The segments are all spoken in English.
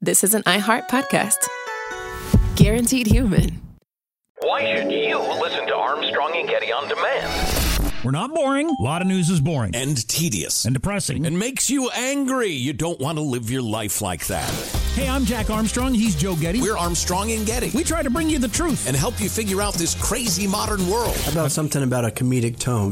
this is an iHeart podcast. Guaranteed human. Why should you listen to Armstrong and Getty on demand? We're not boring. A lot of news is boring. And tedious. And depressing. And makes you angry. You don't want to live your life like that. Hey, I'm Jack Armstrong. He's Joe Getty. We're Armstrong and Getty. We try to bring you the truth. And help you figure out this crazy modern world. How about something about a comedic tone?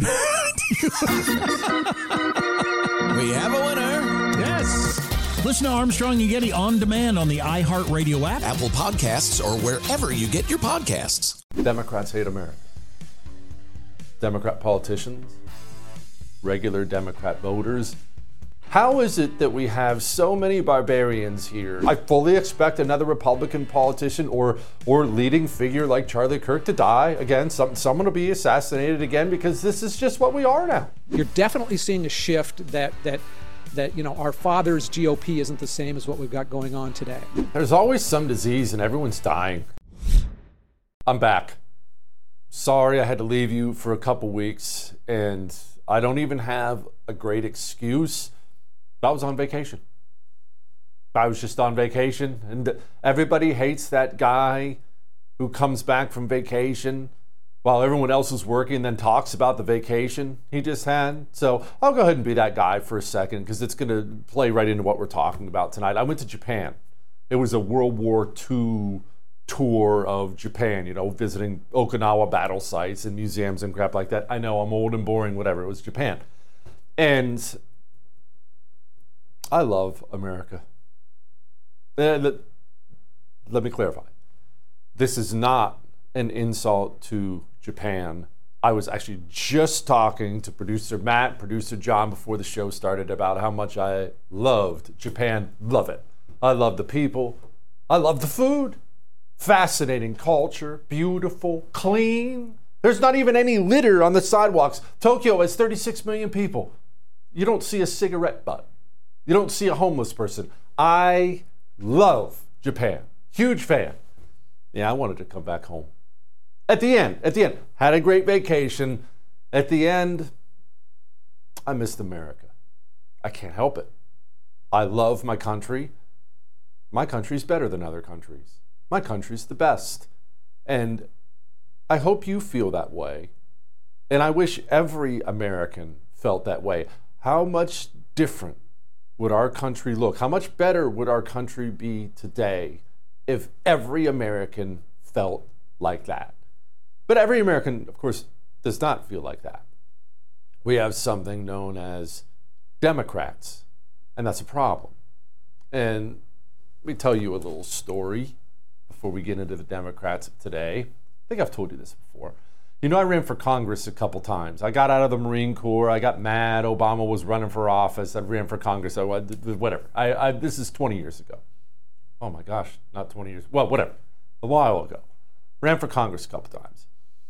We have a winner. Yes. Listen to Armstrong and Getty on demand on the iHeartRadio app, Apple Podcasts, or wherever you get your podcasts. Democrats hate America. Democrat politicians, regular Democrat voters. How is it that we have so many barbarians here? I fully expect another Republican politician or leading figure like Charlie Kirk to die again. Someone will be assassinated again, because this is just what we are now. You're definitely seeing a shift that our father's GOP isn't the same as what we've got going on today. There's always some disease and everyone's dying. I'm back. Sorry I had to leave you for a couple weeks, and I don't even have a great excuse. I was on vacation. I was just on vacation, and everybody hates that guy who comes back from vacation while everyone else is working, then talks about the vacation he just had. So I'll go ahead and be that guy for a second, because it's going to play right into what we're talking about tonight. I went to Japan. It was a World War II tour of Japan, visiting Okinawa battle sites and museums and crap like that. I know I'm old and boring, whatever. It was Japan. And I love America. Let me clarify. This is not an insult to Japan. I was actually just talking to producer Matt, producer John before the show started about how much I loved Japan. Love it. I love the people. I love the food. Fascinating culture, beautiful, clean. There's not even any litter on the sidewalks. Tokyo has 36 million people. You don't see a cigarette butt. You don't see a homeless person. I love Japan. Huge fan. Yeah, I wanted to come back home. At the end, had a great vacation. At the end, I missed America. I can't help it. I love my country. My country's better than other countries. My country's the best. And I hope you feel that way. And I wish every American felt that way. How much different would our country look? How much better would our country be today if every American felt like that? But every American, of course, does not feel like that. We have something known as Democrats, and that's a problem. And let me tell you a little story before we get into the Democrats of today. I think I've told you this before. I ran for Congress a couple times. I got out of the Marine Corps. I got mad. Obama was running for office. I ran for Congress. Whatever. This is 20 years ago. Oh my gosh, not 20 years. Well, whatever. A while ago. Ran for Congress a couple times.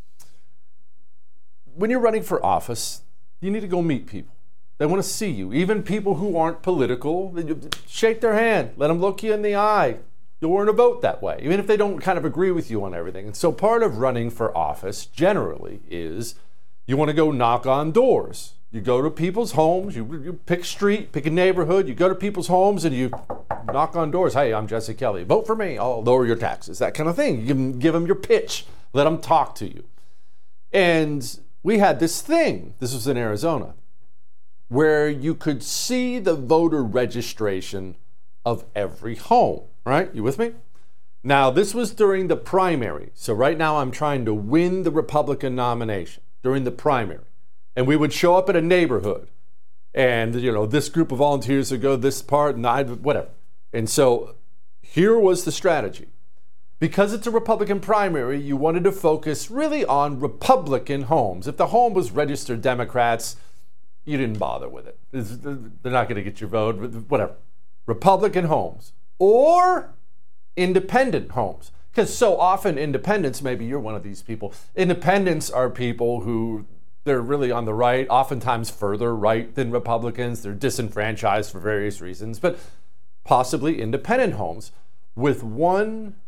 When you're running for office, you need to go meet people. They want to see you. Even people who aren't political, shake their hand. Let them look you in the eye. You'll earn a vote that way, even if they don't kind of agree with you on everything. And so part of running for office generally is you want to go knock on doors. You go to people's homes, you pick a street, pick a neighborhood, you go to people's homes and you knock on doors. Hey, I'm Jesse Kelly. Vote for me. I'll lower your taxes. That kind of thing. You can give them your pitch. Let them talk to you. And we had this thing, this was in Arizona, where you could see the voter registration of every home. Right? You with me? Now, this was during the primary. So right now I'm trying to win the Republican nomination during the primary. And we would show up at a neighborhood. And, this group of volunteers would go this part and whatever. And so here was the strategy. Because it's a Republican primary, you wanted to focus really on Republican homes. If the home was registered Democrats, you didn't bother with it. They're not going to get your vote, whatever. Republican homes. Or independent homes. Because so often independents, maybe you're one of these people, independents are people who they're really on the right, oftentimes further right than Republicans. They're disenfranchised for various reasons, but possibly independent homes with one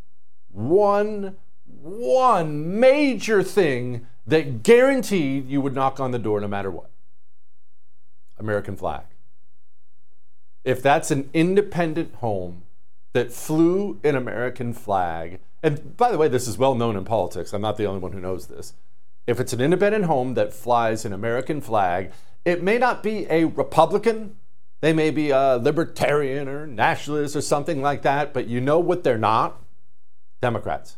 major thing that guaranteed you would knock on the door no matter what. American flag. If that's an independent home, that flew an American flag, and by the way, this is well known in politics. I'm not the only one who knows this. If it's an independent home that flies an American flag, it may not be a Republican. They may be a libertarian or nationalist or something like that, but you know what they're not? Democrats.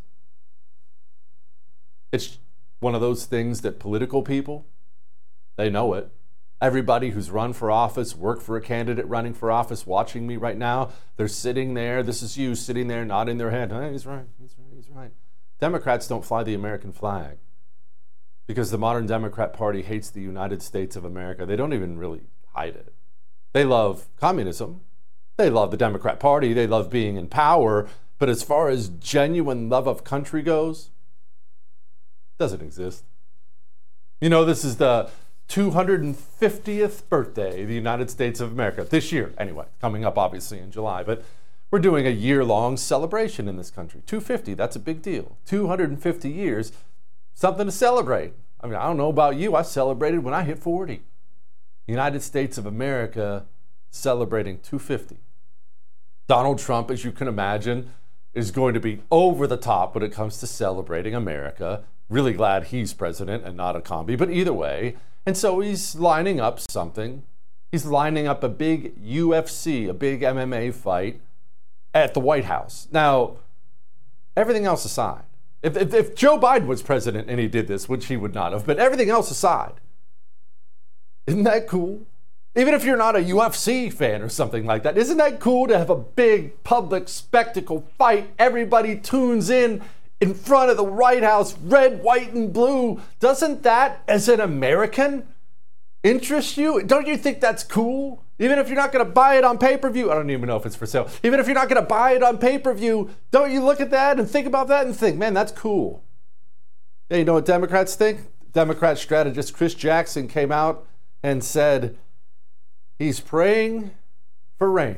It's one of those things that political people, they know it. Everybody who's run for office, worked for a candidate running for office, watching me right now, they're sitting there. This is you sitting there, nodding their head. Hey, he's right. He's right. Democrats don't fly the American flag because the modern Democrat Party hates the United States of America. They don't even really hide it. They love communism. They love the Democrat Party. They love being in power. But as far as genuine love of country goes, it doesn't exist. You know, this is the 250th birthday of the United States of America. This year, anyway, coming up obviously in July. But we're doing a year-long celebration in this country. 250, that's a big deal. 250 years, something to celebrate. I mean, I don't know about you. I celebrated when I hit 40. United States of America celebrating 250. Donald Trump, as you can imagine, is going to be over the top when it comes to celebrating America. Really glad he's president and not a commie, but either way. And so he's lining up something. He's lining up a big UFC, a big MMA fight at the White House. Now, everything else aside, if Joe Biden was president and he did this, which he would not have, but everything else aside, isn't that cool? Even if you're not a UFC fan or something like that, isn't that cool to have a big public spectacle fight? Everybody tunes in front of the White House, red, white, and blue. Doesn't that, as an American, interest you? Don't you think that's cool? Even if you're not going to buy it on pay-per-view, I don't even know if it's for sale. Even if you're not going to buy it on pay-per-view, don't you look at that and think about that and think, man, that's cool. Yeah, you know what Democrats think? Democrat strategist Chris Jackson came out and said he's praying for rain.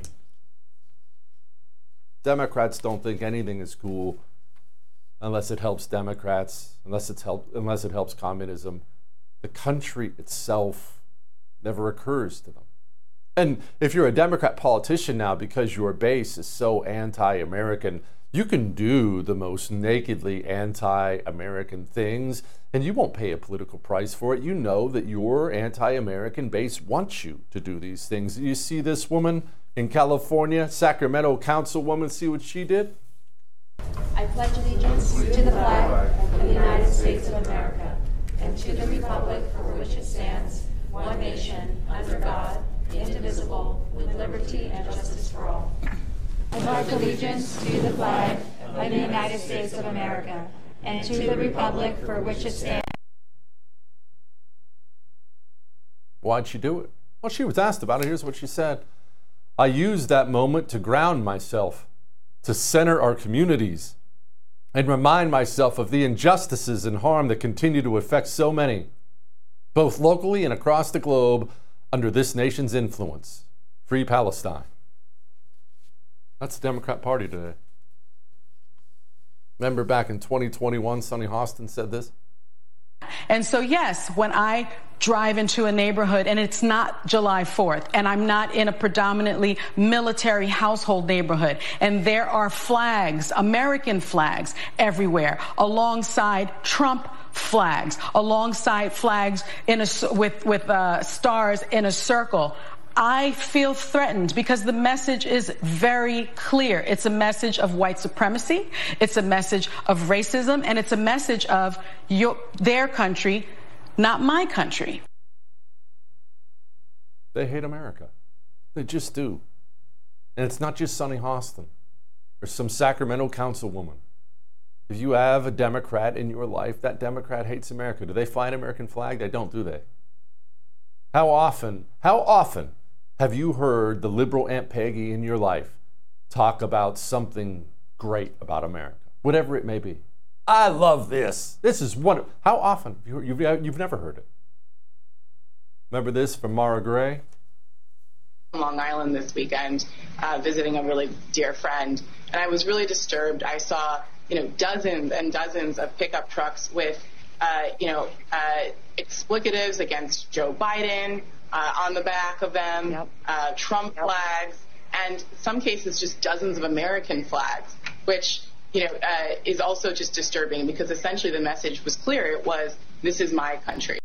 Democrats don't think anything is cool unless it helps Democrats, unless it helps communism. The country itself never occurs to them. And if you're a Democrat politician now, because your base is so anti-American, you can do the most nakedly anti-American things, and you won't pay a political price for it. You know that your anti-American base wants you to do these things. You see this woman in California, Sacramento councilwoman, see what she did? I pledge allegiance to the flag of the United States of America and to the republic for which it stands, one nation, under God, indivisible, with liberty and justice for all. I pledge allegiance to the flag of the United States of America and to the republic for which it stands. Why'd she do it? Well, she was asked about it. Here's what she said. I used that moment to ground myself, to center our communities, and remind myself of the injustices and harm that continue to affect so many, both locally and across the globe, under this nation's influence. Free Palestine. That's the Democrat Party today. Remember back in 2021, Sonny Hostin said this? And so, yes, when I drive into a neighborhood and it's not July 4th and I'm not in a predominantly military household neighborhood and there are flags, American flags everywhere, alongside Trump flags, alongside flags with stars in a circle, I feel threatened because the message is very clear. It's a message of white supremacy. It's a message of racism. And it's a message of their country, not my country. They hate America. They just do. And it's not just Sonny Hostin or some Sacramento councilwoman. If you have a Democrat in your life, that Democrat hates America. Do they fly an American flag? They don't, do they? How often have you heard the liberal Aunt Peggy in your life talk about something great about America, whatever it may be? I love this. This is wonderful. How often? You've never heard it. Remember this from Mara Gray? Long Island this weekend, visiting a really dear friend, and I was really disturbed. I saw, dozens and dozens of pickup trucks with, explicatives against Joe Biden on the back of them, Trump flags, and in some cases just dozens of American flags, which is also just disturbing because essentially the message was clear. It was, this is my country.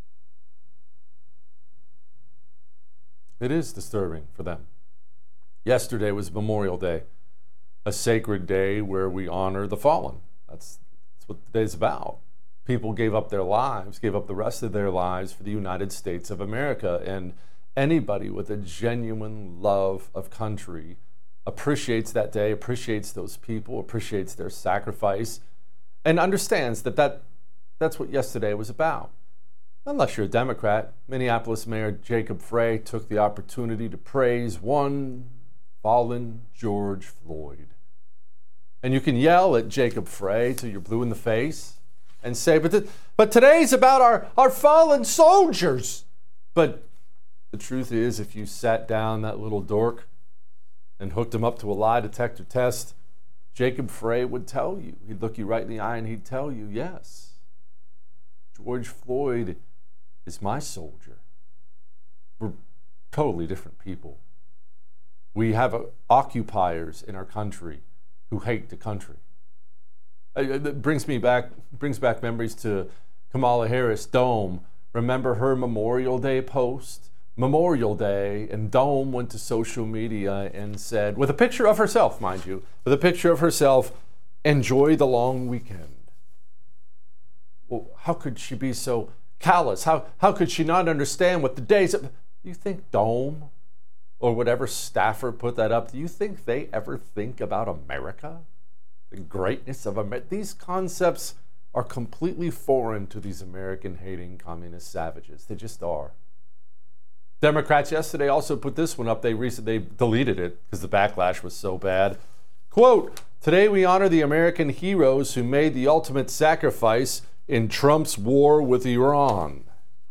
It is disturbing for them. Yesterday was Memorial Day, a sacred day where we honor the fallen. That's what the day's about. People gave up their lives, gave up the rest of their lives for the United States of America. And anybody with a genuine love of country appreciates that day, appreciates those people, appreciates their sacrifice, and understands that that's what yesterday was about. Unless you're a Democrat, Minneapolis Mayor Jacob Frey took the opportunity to praise one fallen George Floyd. And you can yell at Jacob Frey till you're blue in the face and say, but today's about our fallen soldiers. But the truth is, if you sat down that little dork and hooked him up to a lie detector test, Jacob Frey would tell you, he'd look you right in the eye and he'd tell you, yes, George Floyd is my soldier. We're totally different people. We have occupiers in our country who hate the country. It brings back memories to Kamala Harris, Dome. Remember her Memorial Day post? Memorial Day, and Dome went to social media and said, with a picture of herself, mind you, with a picture of herself, enjoy the long weekend. Well, how could she be so callous? How could she not understand what the days of... Do you think Dome or whatever staffer put that up, do you think they ever think about America? The greatness of America? These concepts are completely foreign to these American-hating communist savages. They just are. Democrats yesterday also put this one up. They deleted it because the backlash was so bad. Quote, today we honor the American heroes who made the ultimate sacrifice in Trump's war with Iran.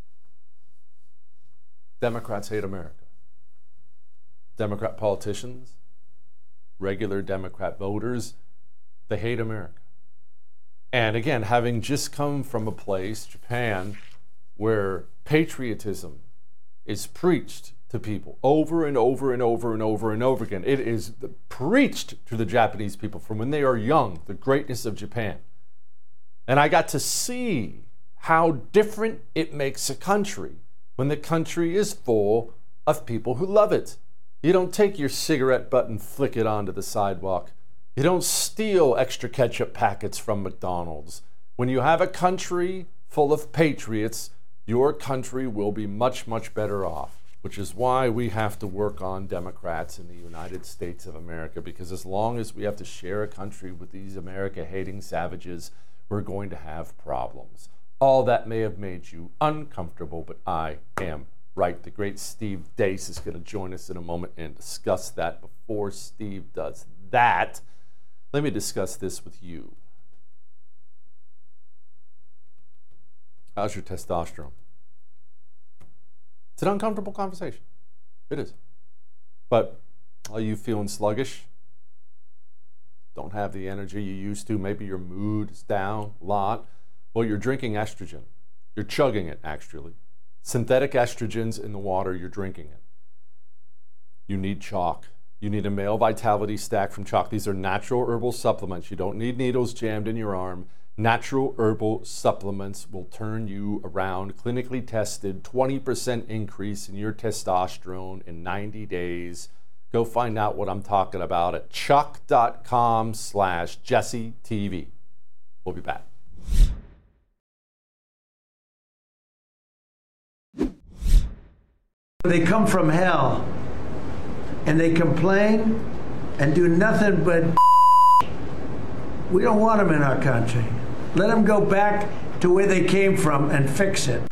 Democrats hate America. Democrat politicians, regular Democrat voters, they hate America. And again, having just come from a place, Japan, where patriotism is preached to people over and over and over and over and over again. It is preached to the Japanese people from when they are young, the greatness of Japan. And I got to see how different it makes a country when the country is full of people who love it. You don't take your cigarette butt and flick it onto the sidewalk. You don't steal extra ketchup packets from McDonald's. When you have a country full of patriots, your country will be much, much better off, which is why we have to work on Democrats in the United States of America, because as long as we have to share a country with these America-hating savages, we're going to have problems. All that may have made you uncomfortable, but I am right. The great Steve Deace is going to join us in a moment and discuss that. Before Steve does that, let me discuss this with you. How's your testosterone? It's an uncomfortable conversation. It is. But are you feeling sluggish? Don't have the energy you used to? Maybe your mood is down a lot? Well, you're drinking estrogen. You're chugging it, actually. Synthetic estrogens in the water, you're drinking it. You need chalk. You need a male vitality stack from chalk. These are natural herbal supplements. You don't need needles jammed in your arm. Natural herbal supplements will turn you around. Clinically tested, 20% increase in your testosterone in 90 days. Go find out what I'm talking about at chuck.com/JesseTV. We'll be back. They come from hell and they complain and do nothing but we don't want them in our country. Let them go back to where they came from and fix it.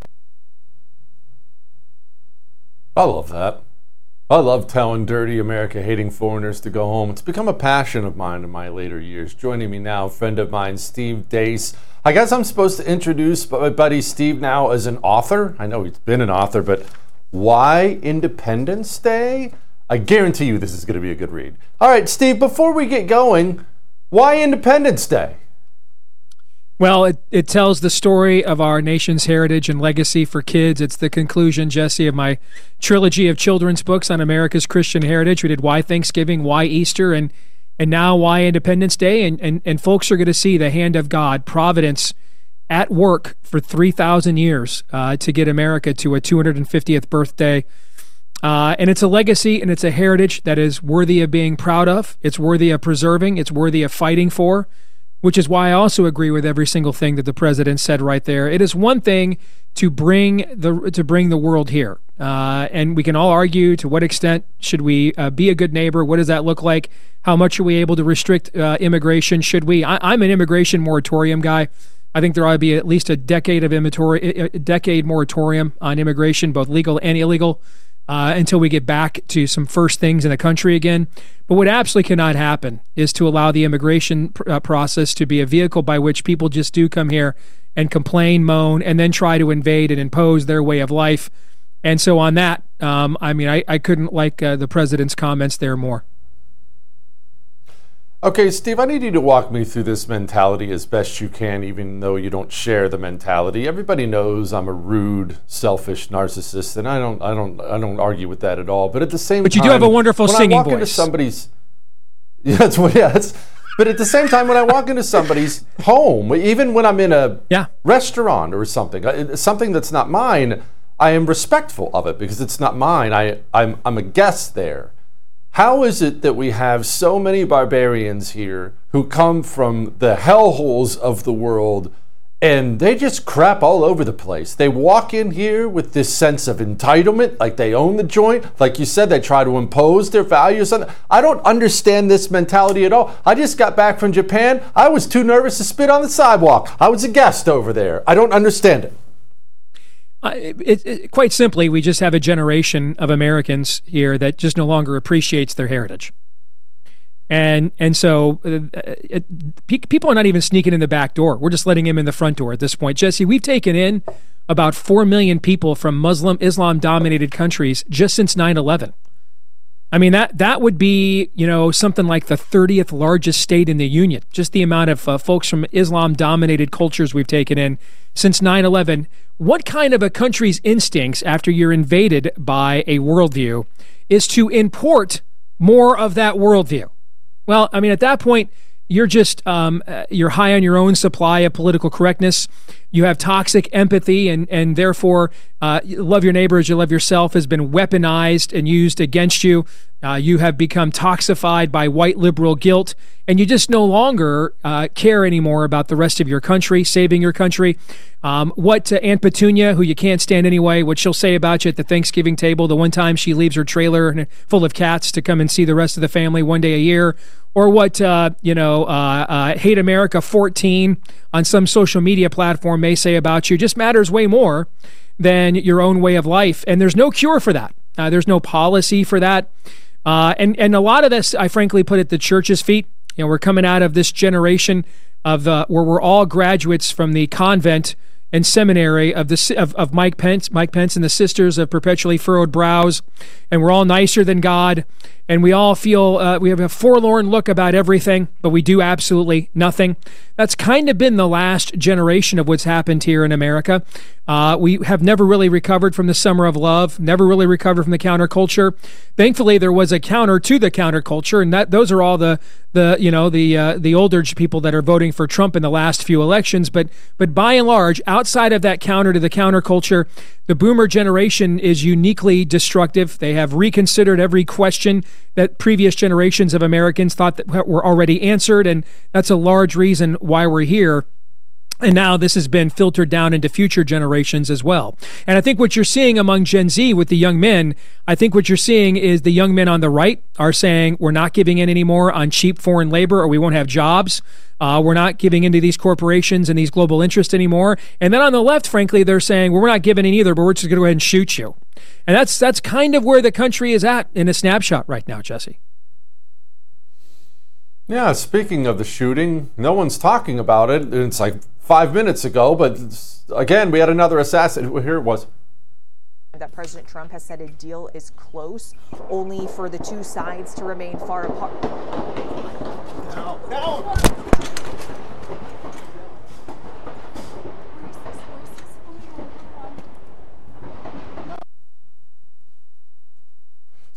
I love that. I love telling dirty America-hating foreigners to go home. It's become a passion of mine in my later years. Joining me now, a friend of mine, Steve Deace. I guess I'm supposed to introduce my buddy Steve now as an author. I know he's been an author, but why Independence Day? I guarantee you this is going to be a good read. All right, Steve, before we get going, why Independence Day? Well, it tells the story of our nation's heritage and legacy for kids. It's the conclusion, Jesse, of my trilogy of children's books on America's Christian heritage. We did Why Thanksgiving, Why Easter, and now Why Independence Day. And folks are going to see the hand of God, providence, at work for 3,000 years to get America to a 250th birthday. And it's a legacy and it's a heritage that is worthy of being proud of. It's worthy of preserving. It's worthy of fighting for. Which is why I also agree with every single thing that the president said right there. It is one thing to bring the world here, and we can all argue to what extent should we be a good neighbor. What does that look like? How much are we able to restrict immigration? Should we? I'm an immigration moratorium guy. I think there ought to be at least a decade moratorium on immigration, both legal and illegal, until we get back to some first things in the country again. But what absolutely cannot happen is to allow the immigration process to be a vehicle by which people just do come here and complain, moan, and then try to invade and impose their way of life. And so on that, I couldn't like the president's comments there more. Okay, Steve, I need you to walk me through this mentality as best you can, even though you don't share the mentality. Everybody knows I'm a rude, selfish narcissist, and I don't argue with that at all. But at the same time, but you do have a wonderful singing voice. Into somebody's, but at the same time, when I walk into somebody's home, even when I'm in a restaurant or something that's not mine, I am respectful of it because it's not mine. I'm a guest there. How is it that we have so many barbarians here who come from the hellholes of the world and they just crap all over the place? They walk in here with this sense of entitlement, like they own the joint. Like you said, they try to impose their values on. I don't understand this mentality at all. I just got back from Japan. I was too nervous to spit on the sidewalk. I was a guest over there. I don't understand it. Quite simply, we just have a generation of Americans here that just no longer appreciates their heritage. And so people are not even sneaking in the back door. We're just letting them in the front door at this point. Jesse, we've taken in about 4 million people from Islam-dominated countries just since 9/11. I mean, that would be, something like the 30th largest state in the union, just the amount of folks from Islam-dominated cultures we've taken in since 9/11. What kind of a country's instincts after you're invaded by a worldview is to import more of that worldview? Well, I mean, at that point, you're just you're high on your own supply of political correctness. You have toxic empathy, and therefore, love your neighbor as you love yourself has been weaponized and used against you. You have become toxified by white liberal guilt, and you just no longer care anymore about the rest of your country, saving your country. What Aunt Petunia, who you can't stand anyway, what she'll say about you at the Thanksgiving table, the one time she leaves her trailer full of cats to come and see the rest of the family one day a year, or what, Hate America 14 on some social media platform may say about you, just matters way more than your own way of life. And there's no cure for that. There's no policy for that. And a lot of this, I frankly put at the church's feet. We're coming out of this generation of where we're all graduates from the convent and seminary of Mike Pence and the Sisters of Perpetually Furrowed Brows, and we're all nicer than God, and we all feel we have a forlorn look about everything, but we do absolutely nothing. That's kind of been the last generation of what's happened here in America. We have never really recovered from the summer of love, never really recovered from the counterculture. Thankfully, there was a counter to the counterculture, and those are all the older people that are voting for Trump in the last few elections. But by and large, outside of that counter to the counterculture, the boomer generation is uniquely destructive. They have reconsidered every question that previous generations of Americans thought that were already answered, and that's a large reason why we're here. And now this has been filtered down into future generations as well. And I think what you're seeing among Gen Z with the young men, I think what you're seeing is the young men on the right are saying we're not giving in anymore on cheap foreign labor or we won't have jobs. We're not giving into these corporations and these global interests anymore. And then on the left, frankly, they're saying, well, we're not giving in either, but we're just going to go ahead and shoot you. And that's kind of where the country is at in a snapshot right now, Jesse. Yeah, speaking of the shooting, no one's talking about it. It's like 5 minutes ago, but again, we had another assassin. Here it was. That President Trump has said a deal is close, only for the two sides to remain far apart.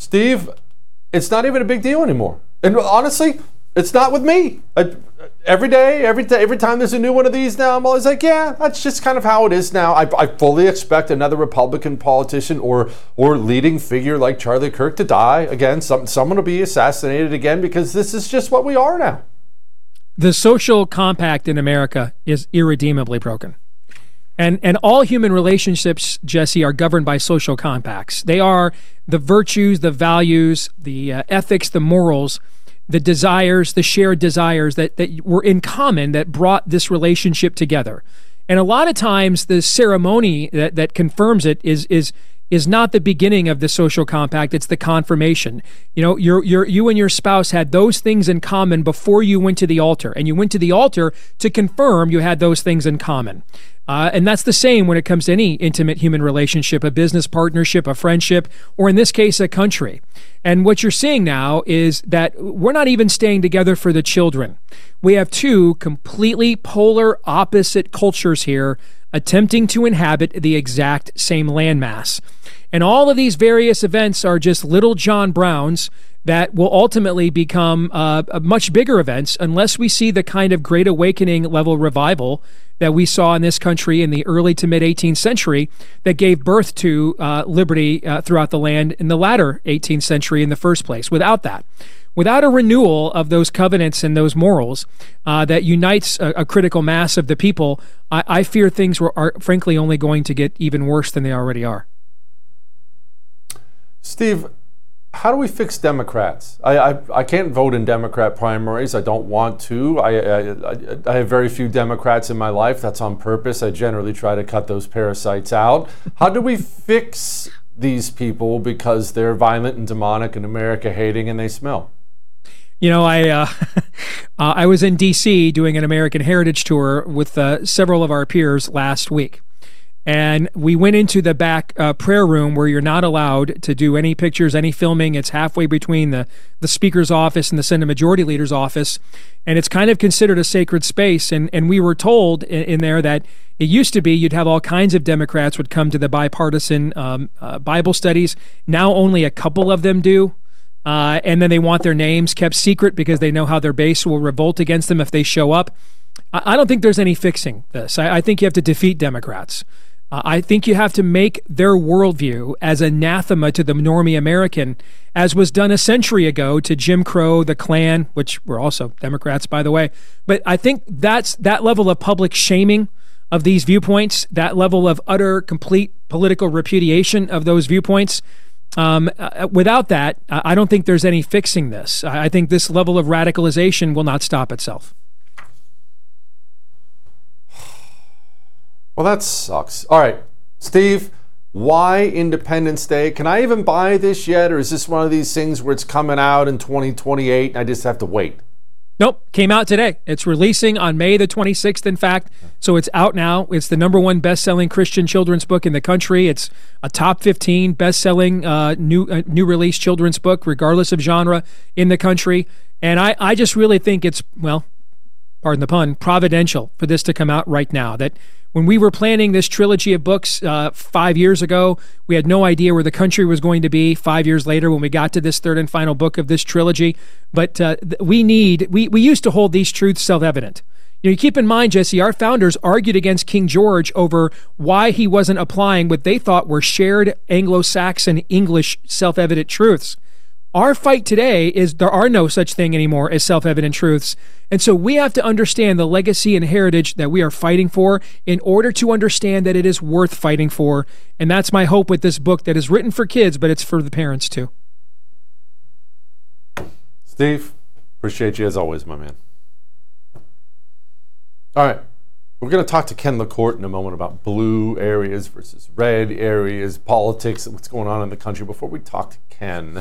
Steve, it's not even a big deal anymore. And honestly, it's not with me. Every time there's a new one of these now, I'm always like, yeah, that's just kind of how it is now. I fully expect another Republican politician or leading figure like Charlie Kirk to die again. Someone will be assassinated again, because this is just what we are now. The social compact in America is irredeemably broken. And all human relationships, Jesse, are governed by social compacts. They are the virtues, the values, the ethics, the morals, the desires, the shared desires that were in common that brought this relationship together. And a lot of times the ceremony that confirms it is not the beginning of the social compact, it's the confirmation. You know, you and your spouse had those things in common before you went to the altar, and you went to the altar to confirm you had those things in common. And that's the same when it comes to any intimate human relationship, a business partnership, a friendship, or in this case, a country. And what you're seeing now is that we're not even staying together for the children. We have two completely polar opposite cultures here attempting to inhabit the exact same landmass. And all of these various events are just little John Browns that will ultimately become much bigger events unless we see the kind of Great Awakening level revival that we saw in this country in the early to mid 18th century that gave birth to liberty throughout the land in the latter 18th century in the first place. Without that, without a renewal of those covenants and those morals that unites a critical mass of the people, I fear things are frankly only going to get even worse than they already are. Steve, how do we fix Democrats? I can't vote in Democrat primaries. I don't want to. I have very few Democrats in my life. That's on purpose. I generally try to cut those parasites out. How do we fix these people because they're violent and demonic and America hating and they smell? You know, I was in D.C. doing an American Heritage Tour with several of our peers last week. And we went into the back prayer room where you're not allowed to do any pictures, any filming. It's halfway between the speaker's office and the Senate Majority Leader's office. And it's kind of considered a sacred space. And we were told in there that it used to be you'd have all kinds of Democrats would come to the bipartisan Bible studies. Now only a couple of them do. And then they want their names kept secret because they know how their base will revolt against them if they show up. I don't think there's any fixing this. I think you have to defeat Democrats. I think you have to make their worldview as anathema to the normie American, as was done a century ago to Jim Crow, the Klan, which were also Democrats, by the way. But I think that's that level of public shaming of these viewpoints, that level of utter, complete political repudiation of those viewpoints. Without that, I don't think there's any fixing this. I think this level of radicalization will not stop itself. Well, that sucks. All right, Steve, why Independence Day? Can I even buy this yet, or is this one of these things where it's coming out in 2028 and I just have to wait? Nope, came out today. It's releasing on May the 26th, in fact, so it's out now. It's the #1 best-selling Christian children's book in the country. It's a top 15 best-selling new release children's book, regardless of genre, in the country. And I just really think it's, well, pardon the pun, providential for this to come out right now. That when we were planning this trilogy of books 5 years ago, we had no idea where the country was going to be 5 years later when we got to this third and final book of this trilogy. But we used to hold these truths self-evident. You keep in mind, Jesse, our founders argued against King George over why he wasn't applying what they thought were shared Anglo-Saxon English self-evident truths. Our fight today is there are no such thing anymore as self-evident truths. And so we have to understand the legacy and heritage that we are fighting for in order to understand that it is worth fighting for. And that's my hope with this book that is written for kids, but it's for the parents too. Steve, appreciate you as always, my man. All right, we're going to talk to Ken LaCourte in a moment about blue areas versus red areas, politics, and what's going on in the country. Before we talk to Ken,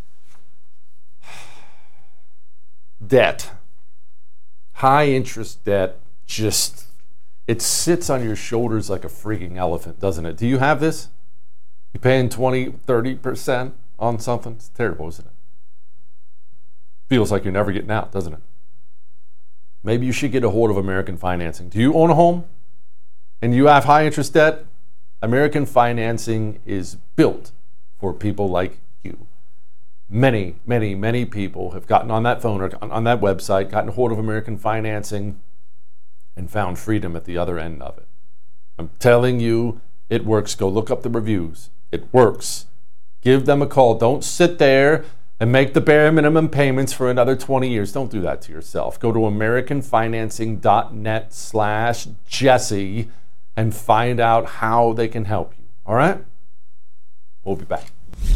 debt. High interest debt, just, it sits on your shoulders like a freaking elephant, doesn't it? Do you have this? You paying 20, 30% on something? It's terrible, isn't it? Feels like you're never getting out, doesn't it? Maybe you should get a hold of American Financing. Do you own a home and you have high interest debt? American Financing is built for people like you. many, many, many people have gotten on that phone or on that website, gotten a hold of American Financing, and found freedom at the other end of it. I'm telling you, it works. Go look up the reviews. It works. Give them a call. Don't sit there and make the bare minimum payments for another 20 years. Don't do that to yourself. Go to americanfinancing.net/Jesse and find out how they can help you. All right? We'll be back.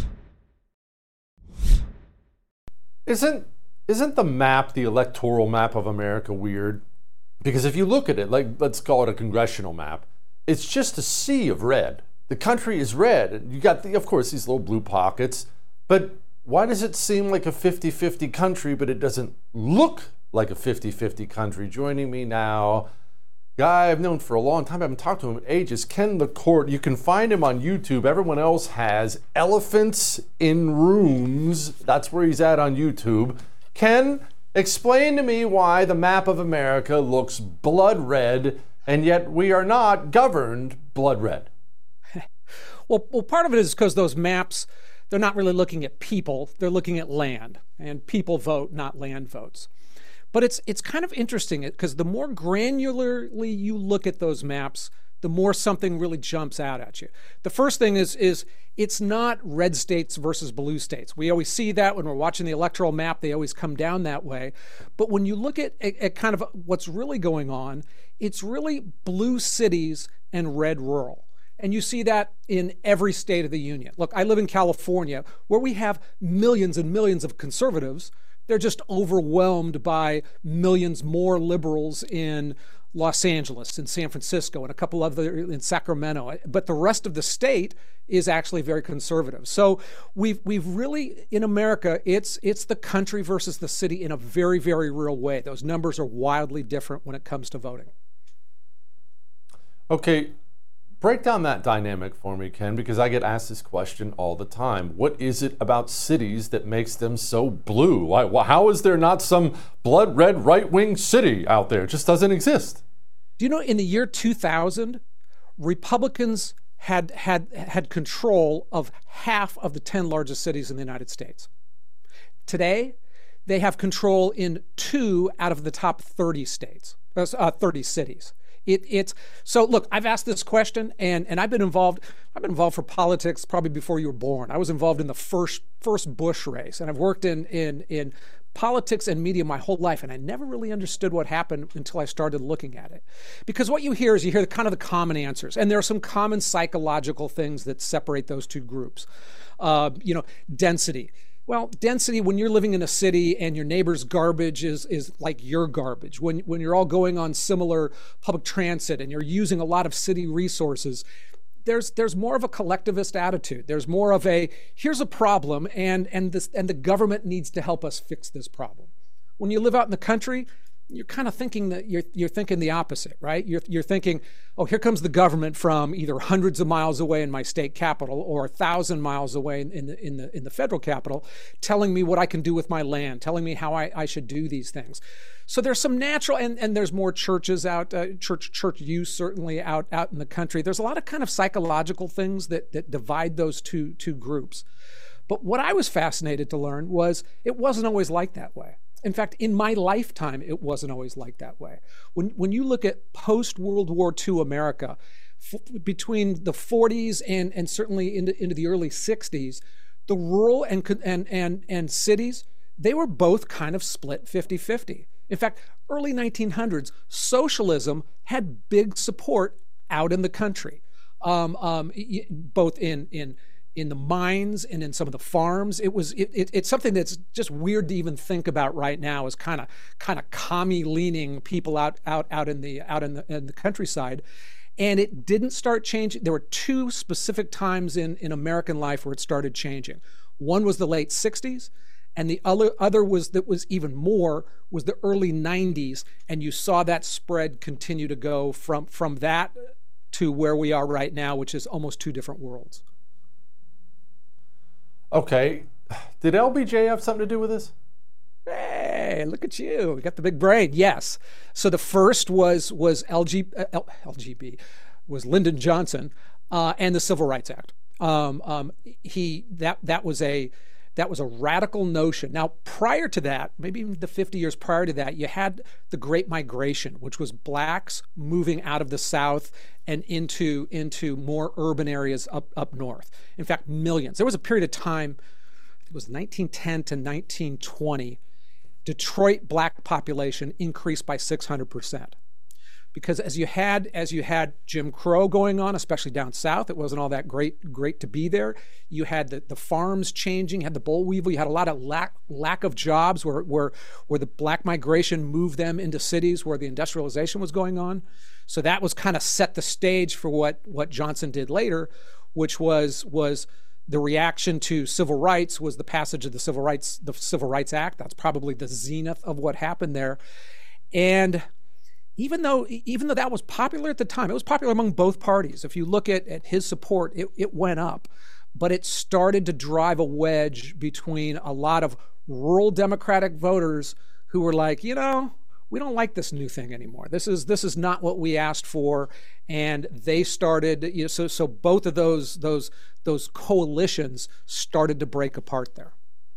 Isn't the map, the electoral map of America, weird? Because if you look at it, like, let's call it a congressional map, it's just a sea of red. The country is red. And you got, of course, these little blue pockets. But why does it seem like a 50-50 country, but it doesn't look like a 50-50 country? Joining me now, guy I've known for a long time. I haven't talked to him in ages. Ken LaCourte. You can find him on YouTube. Everyone else has Elephants in Rooms. That's where he's at on YouTube. Ken, explain to me why the map of America looks blood red, and yet we are not governed blood red. Well, part of it is because those maps, they're not really looking at people. They're looking at land, and people vote, not land votes. But it's kind of interesting because the more granularly you look at those maps, the more something really jumps out at you. The first thing is it's not red states versus blue states. We always see that when we're watching the electoral map, they always come down that way. But when you look at kind of what's really going on, it's really blue cities and red rural. And you see that in every state of the union. Look, I live in California, where we have millions and millions of conservatives. They're just overwhelmed by millions more liberals in Los Angeles, in San Francisco, and a couple other in Sacramento. But the rest of the state is actually very conservative. So we've really, in America, it's the country versus the city in a very, very real way. Those numbers are wildly different when it comes to voting. Okay. Break down that dynamic for me, Ken, because I get asked this question all the time. What is it about cities that makes them so blue? How is there not some blood red right-wing city out there? It just doesn't exist. Do you know in the year 2000, Republicans had control of half of the 10 largest cities in the United States. Today, they have control in 2 out of the top 30 states, 30 cities. So look, I've asked this question and I've been involved for politics probably before you were born. I was involved in the first Bush race, and I've worked in politics and media my whole life, and I never really understood what happened until I started looking at it. Because what you hear kind of the common answers, and there are some common psychological things that separate those two groups. Density. Well, density, when you're living in a city and your neighbor's garbage is like your garbage, when you're all going on similar public transit and you're using a lot of city resources, there's more of a collectivist attitude. There's more of a, here's a problem and the government needs to help us fix this problem. When you live out in the country, you're kind of thinking that you're thinking the opposite, right? You're thinking, oh, here comes the government from either hundreds of miles away in my state capital or 1,000 miles away in the federal capital, telling me what I can do with my land, telling me how I should do these things. So there's some natural, and there's more churches out, church use certainly out in the country. There's a lot of kind of psychological things that divide those two groups. But what I was fascinated to learn was it wasn't always like that way. In fact, in my lifetime, it wasn't always like that way. When you look at post-World War II America, between the 40s and certainly into the early 60s, the rural and cities, they were both kind of split 50-50. In fact, early 1900s, socialism had big support out in the country, both in the mines and in some of the farms. It's something that's just weird to even think about right now, as kind of commie leaning people out in the countryside. And it didn't start changing. There were 2 specific times in American life where it started changing. One was the late 60s, and the other was the early 90s, and you saw that spread continue to go from that to where we are right now, which is almost 2 different worlds. Okay, did LBJ have something to do with this? Hey, look at you! We got the big brain. Yes. So the first was LGB, was Lyndon Johnson, and the Civil Rights Act. That was That was a radical notion. Now, prior to that, maybe even the 50 years prior to that, you had the Great Migration, which was blacks moving out of the South and into more urban areas up north. In fact, millions. There was a period of time, it was 1910 to 1920, Detroit black population increased by 600%. Because as you had Jim Crow going on, especially down south, it wasn't all that great to be there. You had the farms changing, had the boll weevil, you had a lot of lack of jobs where the black migration moved them into cities where the industrialization was going on. So that was kind of set the stage for what Johnson did later, which was the reaction to civil rights was the passage of the Civil Rights Act. That's probably the zenith of what happened there. And even though that was popular at the time, it was popular among both parties. If you look at his support, it went up. But it started to drive a wedge between a lot of rural Democratic voters who were like, we don't like this new thing anymore. This is not what we asked for. And they started, so both of those coalitions started to break apart there.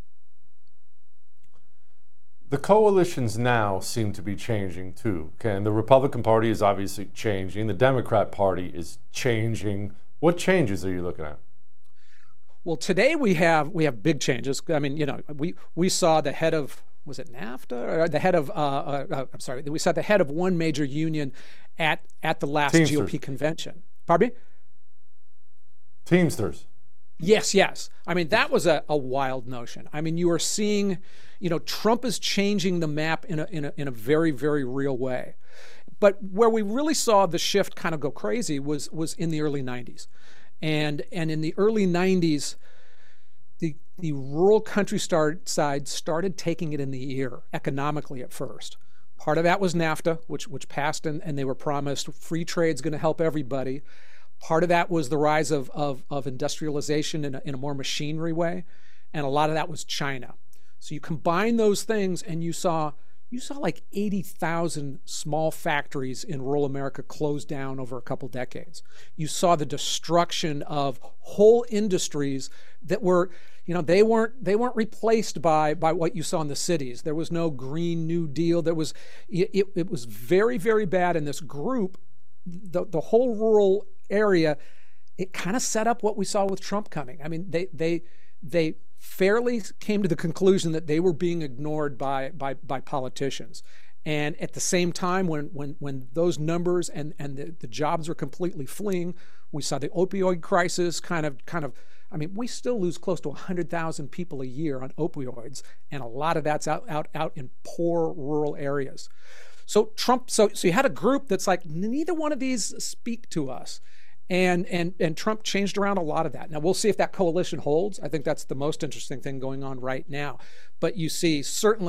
The coalitions now seem to be changing too. And the Republican Party is obviously changing. The Democrat Party is changing. What changes are you looking at? Well, today we have big changes. I mean, we saw the head of, was it NAFTA? Or the head of, we saw the head of one major union at the last Teamsters. GOP convention. Pardon me? Teamsters. Yes. I mean, that was a wild notion. I mean, you are seeing, Trump is changing the map in a very, very real way. But where we really saw the shift kind of go crazy was in the early 90s. And in the early 90s, the rural countryside started taking it in the ear economically at first. Part of that was NAFTA, which passed, and they were promised free trade's going to help everybody. Part of that was the rise of industrialization in a more machinery way, and a lot of that was China. So you combine those things, and you saw like 80,000 small factories in rural America close down over a couple decades. You saw the destruction of whole industries that were, they weren't replaced by what you saw in the cities. There was no Green New Deal. It was very, very bad. And this group, the whole rural area, it kind of set up what we saw with Trump coming. I mean, they fairly came to the conclusion that they were being ignored by politicians. And at the same time, when those numbers and the jobs were completely fleeing, we saw the opioid crisis kind of, I mean, we still lose close to 100,000 people a year on opioids, and a lot of that's out in poor rural areas. So you had a group that's like, neither one of these speak to us. And Trump changed around a lot of that. Now, we'll see if that coalition holds. I think that's the most interesting thing going on right now. But you see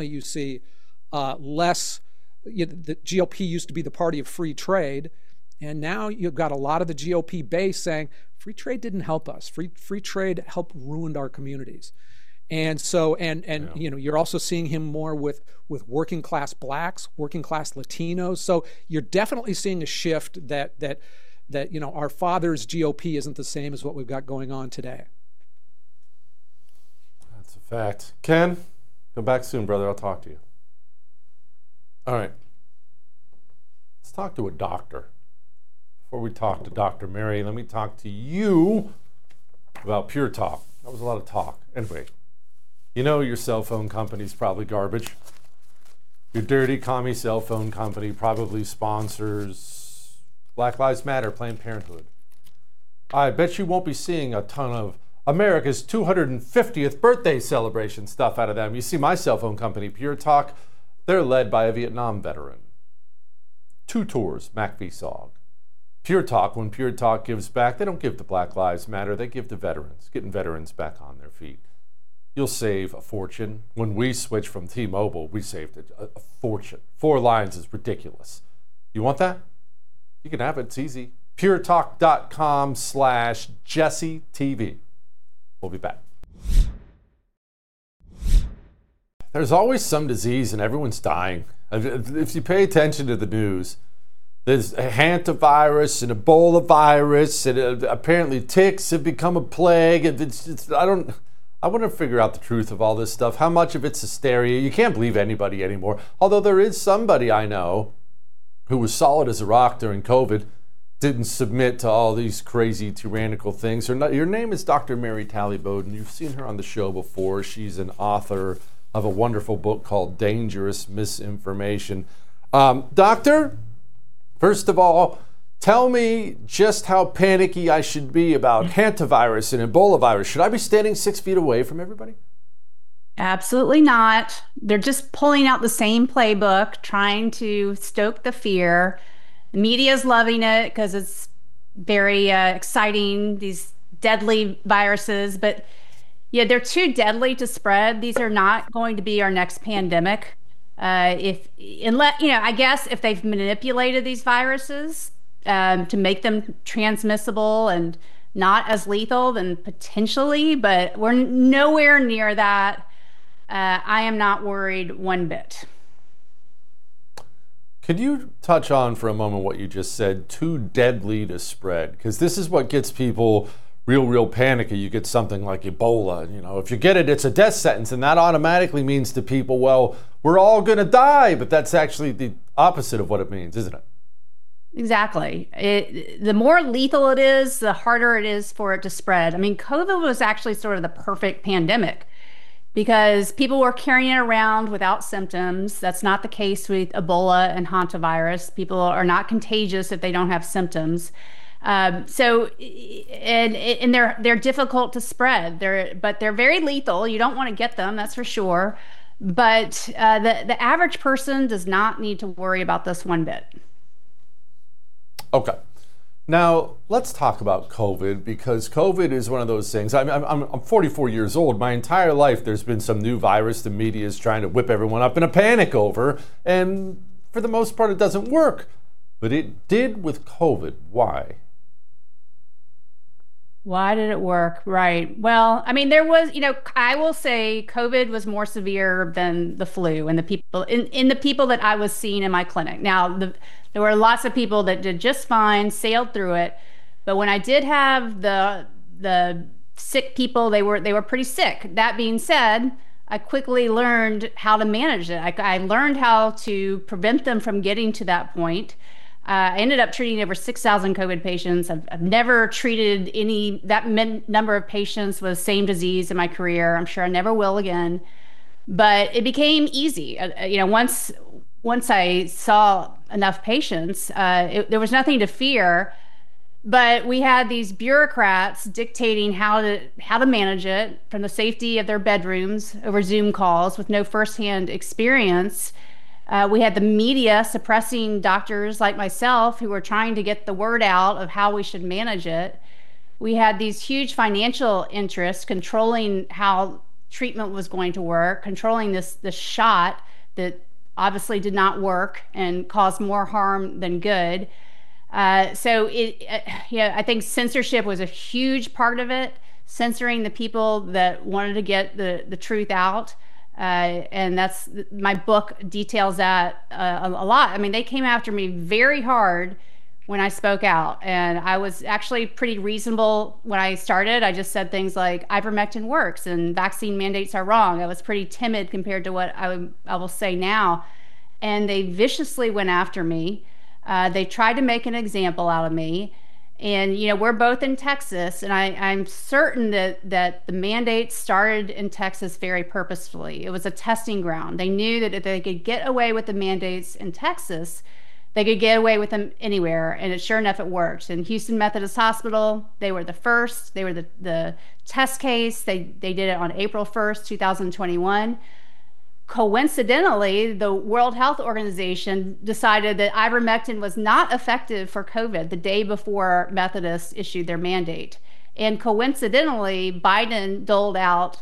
less, the GOP used to be the party of free trade, and now you've got a lot of the GOP base saying, free trade didn't help us. Free trade helped ruin our communities. And so, you're also seeing him more with working class blacks, working class Latinos. So you're definitely seeing a shift that our father's GOP isn't the same as what we've got going on today. That's a fact. Ken, come back soon, brother. I'll talk to you. All right. Let's talk to a doctor. Before we talk to Dr. Mary, let me talk to you about Pure Talk. That was a lot of talk. Anyway, your cell phone company's probably garbage. Your dirty commie cell phone company probably sponsors Black Lives Matter, Planned Parenthood. I bet you won't be seeing a ton of America's 250th birthday celebration stuff out of them. You see, my cell phone company, Pure Talk, they're led by a Vietnam veteran. 2 tours, Mac VSOG. Pure Talk, when Pure Talk gives back, they don't give to Black Lives Matter, they give to veterans, getting veterans back on their feet. You'll save a fortune. When we switched from T-Mobile, we saved a fortune. 4 lines is ridiculous. You want that? You can have it. It's easy. puretalk.com/JesseTV. We'll be back. There's always some disease and everyone's dying. If you pay attention to the news, there's a hantavirus and Ebola virus, and apparently ticks have become a plague. I I want to figure out the truth of all this stuff. How much of it's hysteria? You can't believe anybody anymore. Although there is somebody I know who was solid as a rock during COVID, didn't submit to all these crazy tyrannical things. Your name is Dr. Mary Talley Bowden. You've seen her on the show before. She's an author of a wonderful book called Dangerous Misinformation. Doctor, first of all, tell me just how panicky I should be about hantavirus and Ebola virus. Should I be standing 6 feet away from everybody? Absolutely not. They're just pulling out the same playbook, trying to stoke the fear. The media's loving it because it's very exciting, these deadly viruses. But yeah, they're too deadly to spread. These are not going to be our next pandemic. I guess if they've manipulated these viruses to make them transmissible and not as lethal, then potentially, but we're nowhere near that. I am not worried one bit. Could you touch on for a moment what you just said, too deadly to spread? Because this is what gets people real panicky. You get something like Ebola. If you get it, it's a death sentence, and that automatically means to people, well, we're all going to die. But that's actually the opposite of what it means, isn't it? Exactly. The more lethal it is, the harder it is for it to spread. I mean, COVID was actually sort of the perfect pandemic because people were carrying it around without symptoms. That's not the case with Ebola and hantavirus. People are not contagious if they don't have symptoms. And they're difficult to spread. But they're very lethal. You don't want to get them, that's for sure. But the average person does not need to worry about this one bit. Okay. Now, let's talk about COVID, because COVID is one of those things. I'm 44 years old. My entire life, there's been some new virus the media is trying to whip everyone up in a panic over. And for the most part, it doesn't work. But it did with COVID. Why? Why did it work? Right. Well, I mean, there was, I will say COVID was more severe than the flu and the people in the people that I was seeing in my clinic. Now, there were lots of people that did just fine, sailed through it. But when I did have the sick people, they were pretty sick. That being said, I quickly learned how to manage it. I learned how to prevent them from getting to that point. I ended up treating over 6,000 COVID patients. I've never treated number of patients with the same disease in my career. I'm sure I never will again. But it became easy. Once I saw enough patients, there was nothing to fear. But we had these bureaucrats dictating how to manage it from the safety of their bedrooms over Zoom calls with no firsthand experience. We had the media suppressing doctors like myself who were trying to get the word out of how we should manage it. We had these huge financial interests controlling how treatment was going to work, controlling this shot that obviously did not work and caused more harm than good. I think censorship was a huge part of it, censoring the people that wanted to get the truth out. And that's my book details that a lot. I mean, they came after me very hard when I spoke out, and I was actually pretty reasonable when I started. I just said things like ivermectin works and vaccine mandates are wrong. I was pretty timid compared to what I will say now, and they viciously went after me. They tried to make an example out of me. And, we're both in Texas, and I'm certain that the mandates started in Texas very purposefully. It was a testing ground. They knew that if they could get away with the mandates in Texas, they could get away with them anywhere. And sure enough, it worked. In Houston Methodist Hospital, they were the first. They were the test case. They did it on April 1st, 2021. Coincidentally, the World Health Organization decided that ivermectin was not effective for COVID the day before Methodists issued their mandate. And coincidentally, Biden doled out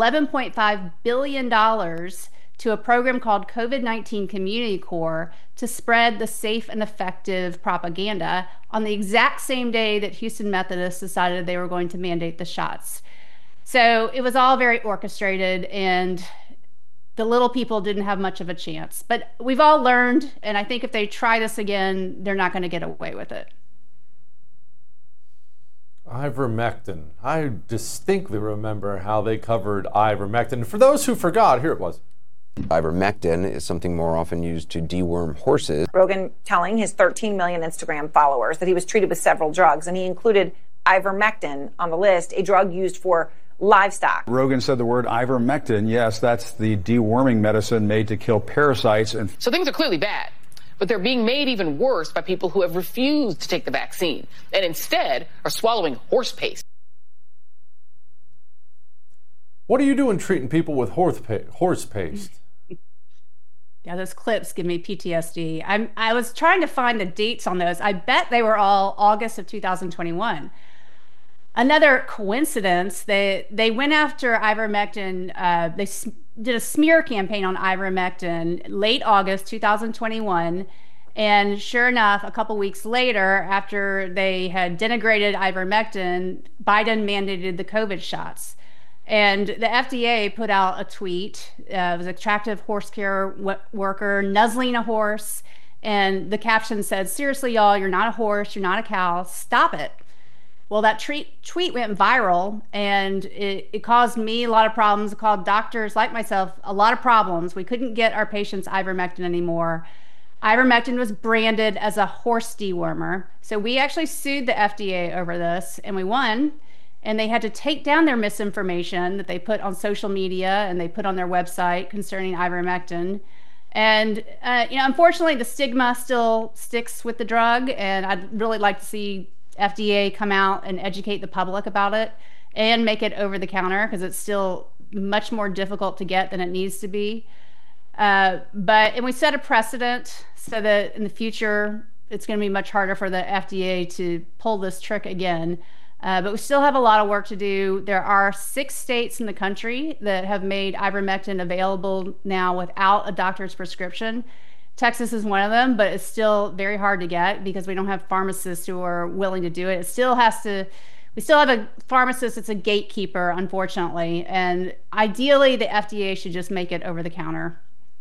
$11.5 billion to a program called COVID-19 Community Corps to spread the safe and effective propaganda on the exact same day that Houston Methodists decided they were going to mandate the shots. So it was all very orchestrated, and the little people didn't have much of a chance. But we've all learned, and I think if they try this again, they're not going to get away with it. Ivermectin. I distinctly remember how they covered ivermectin. For those who forgot, here it was. Ivermectin is something more often used to deworm horses. Rogan telling his 13 million Instagram followers that he was treated with several drugs, and he included ivermectin on the list, a drug used for livestock. Rogan said the word ivermectin. Yes, that's the deworming medicine made to kill parasites. So things are clearly bad, but they're being made even worse by people who have refused to take the vaccine and instead are swallowing horse paste. What are you doing treating people with horse paste? Yeah, those clips give me PTSD. I was trying to find the dates on those. I bet they were all August of 2021. Another coincidence, they went after ivermectin. They did a smear campaign on ivermectin late August 2021. And sure enough, a couple weeks later, after they had denigrated ivermectin, Biden mandated the COVID shots. And the FDA put out a tweet. It was an attractive horse care worker nuzzling a horse. And the caption said, "Seriously, y'all, you're not a horse, you're not a cow, stop it." Well, that tweet went viral, and it caused me a lot of problems. It caused doctors like myself a lot of problems. We couldn't get our patients ivermectin anymore. Ivermectin was branded as a horse dewormer. So we actually sued the FDA over this, and we won. And they had to take down their misinformation that they put on social media and they put on their website concerning ivermectin. And, unfortunately, the stigma still sticks with the drug. And I'd really like to see FDA come out and educate the public about it and make it over the counter, because it's still much more difficult to get than it needs to be. And we set a precedent so that in the future, it's going to be much harder for the FDA to pull this trick again. But we still have a lot of work to do. There are 6 states in the country that have made ivermectin available now without a doctor's prescription. Texas is one of them, but it's still very hard to get because we don't have pharmacists who are willing to do it. We still have a pharmacist that's a gatekeeper, unfortunately. And ideally, the FDA should just make it over the counter.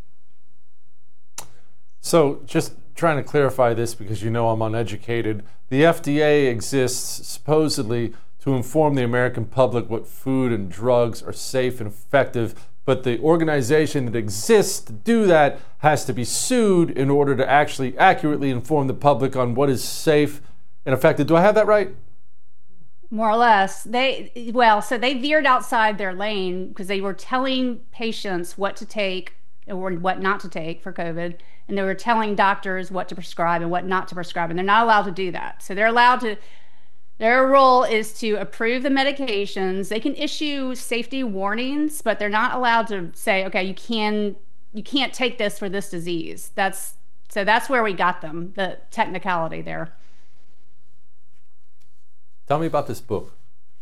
So just trying to clarify this, because I'm uneducated. The FDA exists supposedly to inform the American public what food and drugs are safe and effective, but the organization that exists to do that has to be sued in order to actually accurately inform the public on what is safe and effective. Do I have that right? More or less. They veered outside their lane because they were telling patients what to take or what not to take for COVID, and they were telling doctors what to prescribe and what not to prescribe, and they're not allowed to do that. So their role is to approve the medications. They can issue safety warnings, but they're not allowed to say, okay, you can't take this for this disease. That's where we got them, the technicality there. Tell me about this book.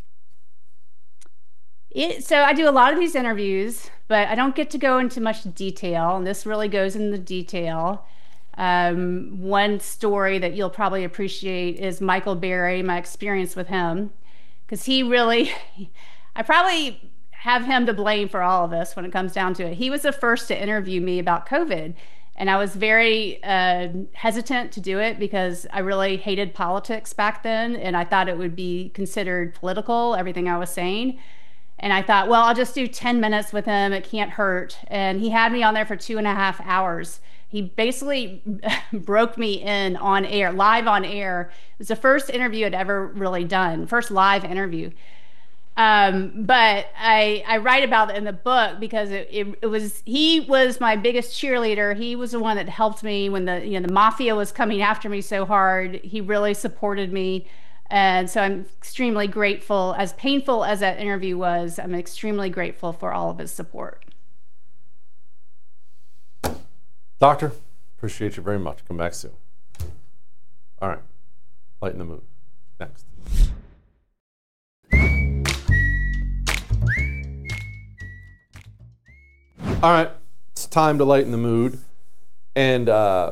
So I do a lot of these interviews, but I don't get to go into much detail, and this really goes into detail. One story that you'll probably appreciate is Michael Berry, my experience with him, because I probably have him to blame for all of this when it comes down to it. He was the first to interview me about COVID, and I was very hesitant to do it because I really hated politics back then, and I thought it would be considered political, everything I was saying. And I thought, well, I'll just do 10 minutes with him. It can't hurt. And he had me on there for 2.5 hours. He basically broke me in on air, live on air. It was the first interview I'd ever really done, first live interview. But I write about it in the book because he was my biggest cheerleader. He was the one that helped me when the mafia was coming after me so hard. He really supported me. And so I'm extremely grateful. As painful as that interview was, I'm extremely grateful for all of his support. Doctor, appreciate you very much. Come back soon. All right, lighten the mood. Next. All right, it's time to lighten the mood. And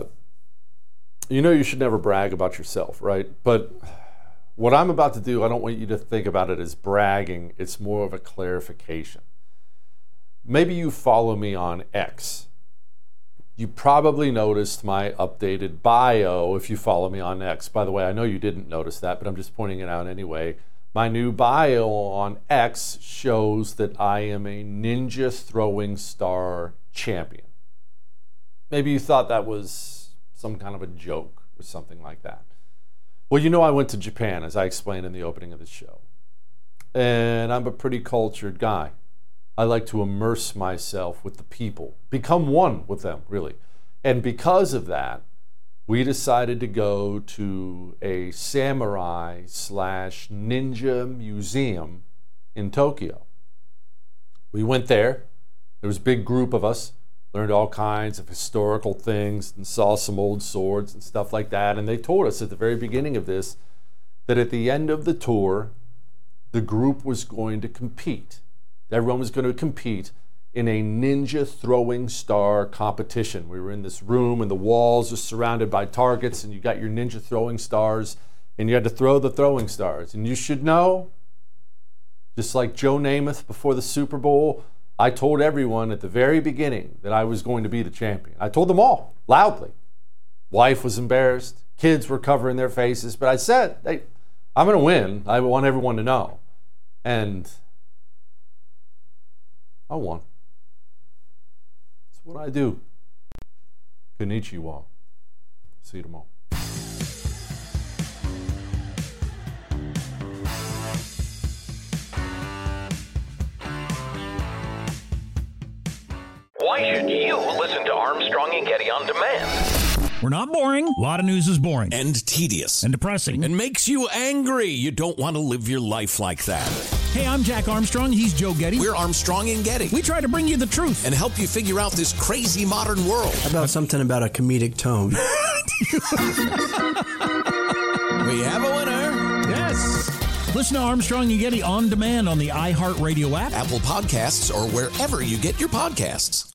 you should never brag about yourself, right? But what I'm about to do, I don't want you to think about it as bragging. It's more of a clarification. Maybe you follow me on X. You probably noticed my updated bio if you follow me on X. By the way, I know you didn't notice that, but I'm just pointing it out anyway. My new bio on X shows that I am a ninja throwing star champion. Maybe you thought that was some kind of a joke or something like that. Well, you know, I went to Japan, as I explained in the opening of the show. And I'm a pretty cultured guy. I like to immerse myself with the people, become one with them, really. And because of that, we decided to go to a samurai/ninja museum in Tokyo. We went there. There was a big group of us, learned all kinds of historical things and saw some old swords and stuff like that. And they told us at the very beginning of this that at the end of the tour, the group was going to compete. Everyone was going to compete in a ninja throwing star competition. We were in this room and the walls are surrounded by targets and you got your ninja throwing stars and you had to throw the throwing stars. And you should know, just like Joe Namath before the Super Bowl, I told everyone at the very beginning that I was going to be the champion. I told them all, loudly. Wife was embarrassed. Kids were covering their faces. But I said, hey, I'm going to win. I want everyone to know. And I won. That's what I do. Konnichiwa. See you tomorrow. Why should you listen to Armstrong and Getty on demand? We're not boring. A lot of news is boring. And tedious. And depressing. And makes you angry. You don't want to live your life like that. Hey, I'm Jack Armstrong. He's Joe Getty. We're Armstrong and Getty. We try to bring you the truth. And help you figure out this crazy modern world. How about something about a comedic tone? We have a winner. Yes. Listen to Armstrong and Getty on demand on the iHeartRadio app, Apple Podcasts, or wherever you get your podcasts.